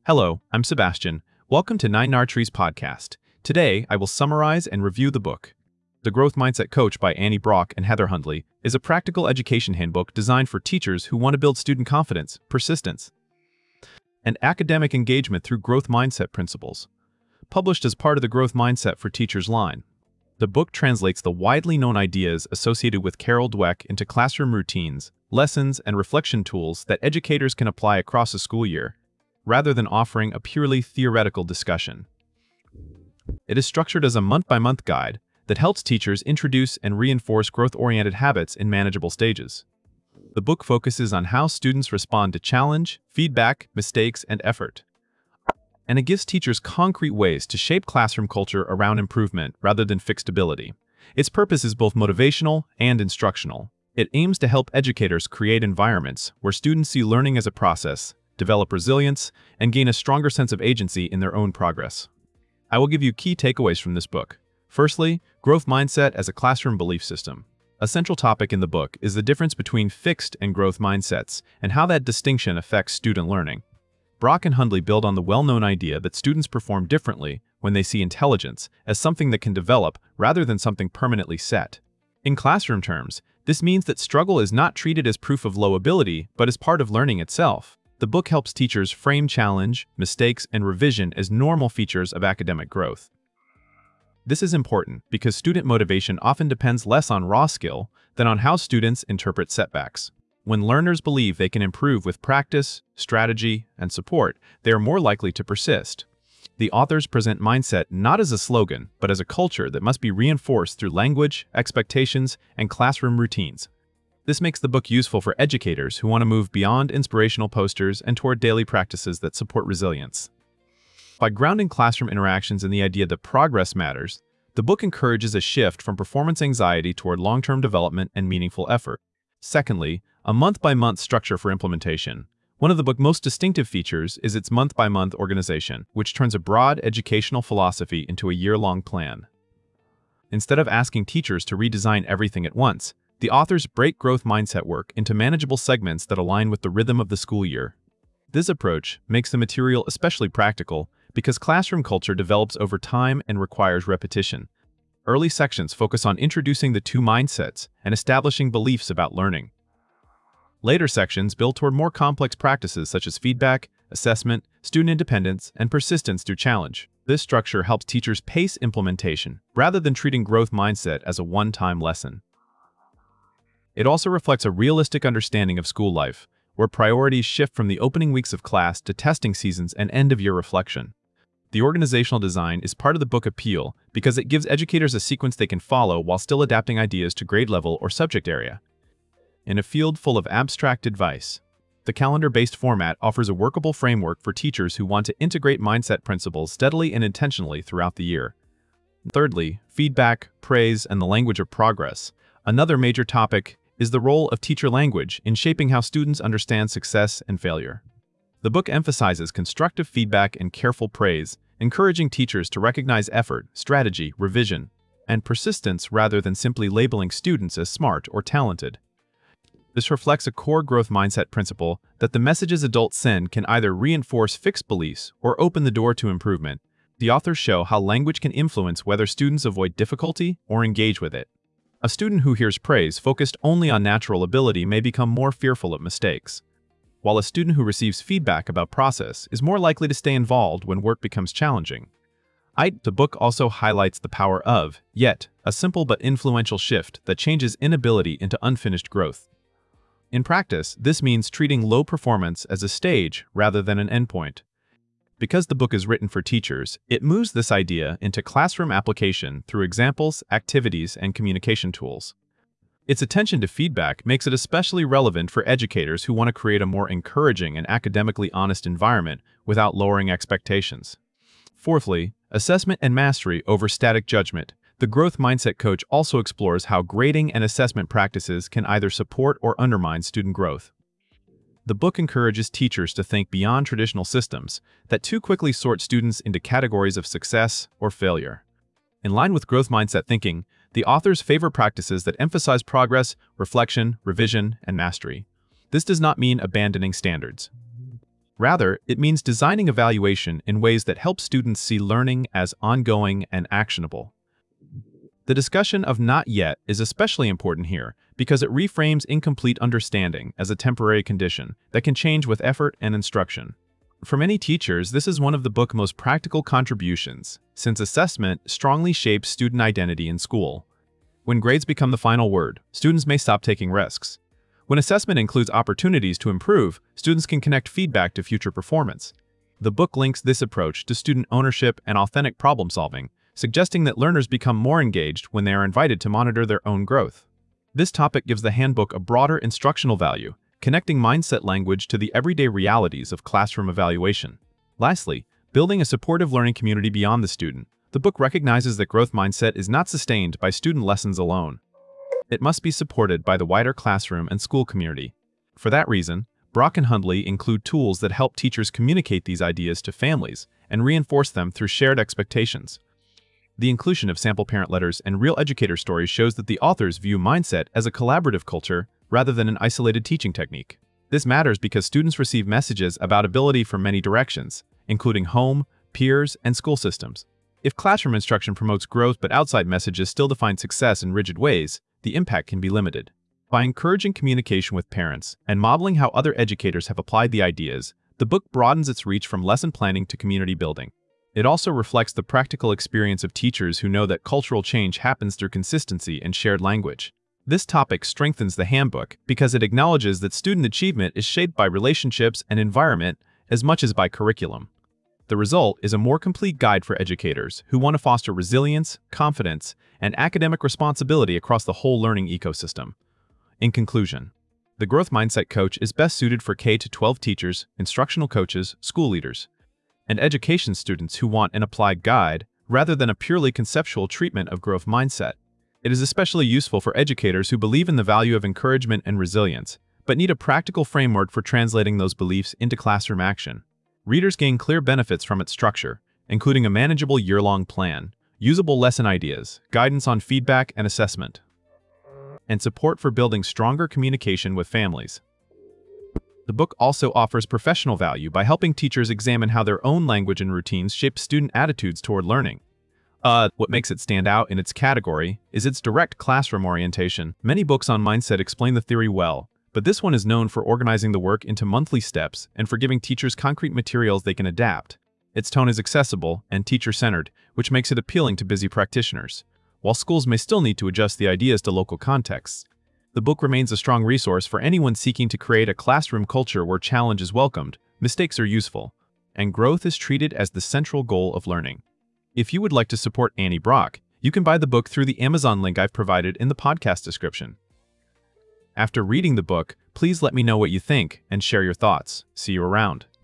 Hello, I'm Sebastian. Welcome to Nine Trees podcast. Today, I will summarize and review the book. The Growth Mindset Coach by Annie Brock and Heather Hundley is a practical education handbook designed for teachers who want to build student confidence, persistence, and academic engagement through growth mindset principles. Published as part of the Growth Mindset for Teachers line, the book translates the widely known ideas associated with Carol Dweck into classroom routines, lessons, and reflection tools that educators can apply across a school year, rather than offering a purely theoretical discussion. It is structured as a month-by-month guide that helps teachers introduce and reinforce growth-oriented habits in manageable stages. The book focuses on how students respond to challenge, feedback, mistakes, and effort. And it gives teachers concrete ways to shape classroom culture around improvement rather than fixed ability. Its purpose is both motivational and instructional. It aims to help educators create environments where students see learning as a process, develop resilience, and gain a stronger sense of agency in their own progress. I will give you key takeaways from this book. Firstly, growth mindset as a classroom belief system. A central topic in the book is the difference between fixed and growth mindsets and how that distinction affects student learning. Brock and Hundley build on the well-known idea that students perform differently when they see intelligence as something that can develop rather than something permanently set. In classroom terms, this means that struggle is not treated as proof of low ability, but as part of learning itself. The book helps teachers frame challenge, mistakes, and revision as normal features of academic growth. This is important because student motivation often depends less on raw skill than on how students interpret setbacks. When learners believe they can improve with practice, strategy, and support, they are more likely to persist. The authors present mindset not as a slogan, but as a culture that must be reinforced through language, expectations, and classroom routines. This makes the book useful for educators who want to move beyond inspirational posters and toward daily practices that support resilience. By grounding classroom interactions in the idea that progress matters, the book encourages a shift from performance anxiety toward long-term development and meaningful effort. Secondly, a month-by-month structure for implementation. One of the book's most distinctive features is its month-by-month organization, which turns a broad educational philosophy into a year-long plan. Instead of asking teachers to redesign everything at once, the authors break growth mindset work into manageable segments that align with the rhythm of the school year. This approach makes the material especially practical because classroom culture develops over time and requires repetition. Early sections focus on introducing the two mindsets and establishing beliefs about learning. Later sections build toward more complex practices such as feedback, assessment, student independence, and persistence through challenge. This structure helps teachers pace implementation rather than treating growth mindset as a one-time lesson. It also reflects a realistic understanding of school life, where priorities shift from the opening weeks of class to testing seasons and end-of-year reflection. The organizational design is part of the book appeal because it gives educators a sequence they can follow while still adapting ideas to grade level or subject area. In a field full of abstract advice, the calendar-based format offers a workable framework for teachers who want to integrate mindset principles steadily and intentionally throughout the year. Thirdly, feedback, praise, and the language of progress. Another major topic is the role of teacher language in shaping how students understand success and failure. The book emphasizes constructive feedback and careful praise, encouraging teachers to recognize effort, strategy, revision, and persistence rather than simply labeling students as smart or talented. This reflects a core growth mindset principle that the messages adults send can either reinforce fixed beliefs or open the door to improvement. The authors show how language can influence whether students avoid difficulty or engage with it. A student who hears praise focused only on natural ability may become more fearful of mistakes, while a student who receives feedback about process is more likely to stay involved when work becomes challenging. The book also highlights the power of, yet, a simple but influential shift that changes inability into unfinished growth. In practice, this means treating low performance as a stage rather than an endpoint. Because the book is written for teachers, it moves this idea into classroom application through examples, activities, and communication tools. Its attention to feedback makes it especially relevant for educators who want to create a more encouraging and academically honest environment without lowering expectations. Fourthly, assessment and mastery over static judgment. The Growth Mindset Coach also explores how grading and assessment practices can either support or undermine student growth. The book encourages teachers to think beyond traditional systems that too quickly sort students into categories of success or failure. In line with growth mindset thinking, the authors favor practices that emphasize progress, reflection, revision, and mastery. This does not mean abandoning standards. Rather, it means designing evaluation in ways that help students see learning as ongoing and actionable. The discussion of not yet is especially important here because it reframes incomplete understanding as a temporary condition that can change with effort and instruction. For many teachers, this is one of the book's most practical contributions, since assessment strongly shapes student identity in school. When grades become the final word, students may stop taking risks. When assessment includes opportunities to improve, students can connect feedback to future performance. The book links this approach to student ownership and authentic problem solving, suggesting that learners become more engaged when they are invited to monitor their own growth. This topic gives the handbook a broader instructional value, connecting mindset language to the everyday realities of classroom evaluation. Lastly, building a supportive learning community beyond the student, the book recognizes that growth mindset is not sustained by student lessons alone. It must be supported by the wider classroom and school community. For that reason, Brock and Hundley include tools that help teachers communicate these ideas to families and reinforce them through shared expectations. The inclusion of sample parent letters and real educator stories shows that the authors view mindset as a collaborative culture rather than an isolated teaching technique. This matters because students receive messages about ability from many directions, including home, peers, and school systems. If classroom instruction promotes growth but outside messages still define success in rigid ways, the impact can be limited. By encouraging communication with parents and modeling how other educators have applied the ideas, the book broadens its reach from lesson planning to community building. It also reflects the practical experience of teachers who know that cultural change happens through consistency and shared language. This topic strengthens the handbook because it acknowledges that student achievement is shaped by relationships and environment as much as by curriculum. The result is a more complete guide for educators who want to foster resilience, confidence, and academic responsibility across the whole learning ecosystem. In conclusion, the Growth Mindset Coach is best suited for K-12 teachers, instructional coaches, school leaders, and education students who want an applied guide rather than a purely conceptual treatment of growth mindset. It is especially useful for educators who believe in the value of encouragement and resilience, but need a practical framework for translating those beliefs into classroom action. Readers gain clear benefits from its structure, including a manageable year-long plan, usable lesson ideas, guidance on feedback and assessment, and support for building stronger communication with families. The book also offers professional value by helping teachers examine how their own language and routines shape student attitudes toward learning. What makes it stand out in its category is its direct classroom orientation. Many books on mindset explain the theory well, but this one is known for organizing the work into monthly steps and for giving teachers concrete materials they can adapt. Its tone is accessible and teacher-centered, which makes it appealing to busy practitioners. While schools may still need to adjust the ideas to local contexts, the book remains a strong resource for anyone seeking to create a classroom culture where challenge is welcomed, mistakes are useful, and growth is treated as the central goal of learning. If you would like to support Annie Brock, you can buy the book through the Amazon link I've provided in the podcast description. After reading the book, please let me know what you think and share your thoughts. See you around.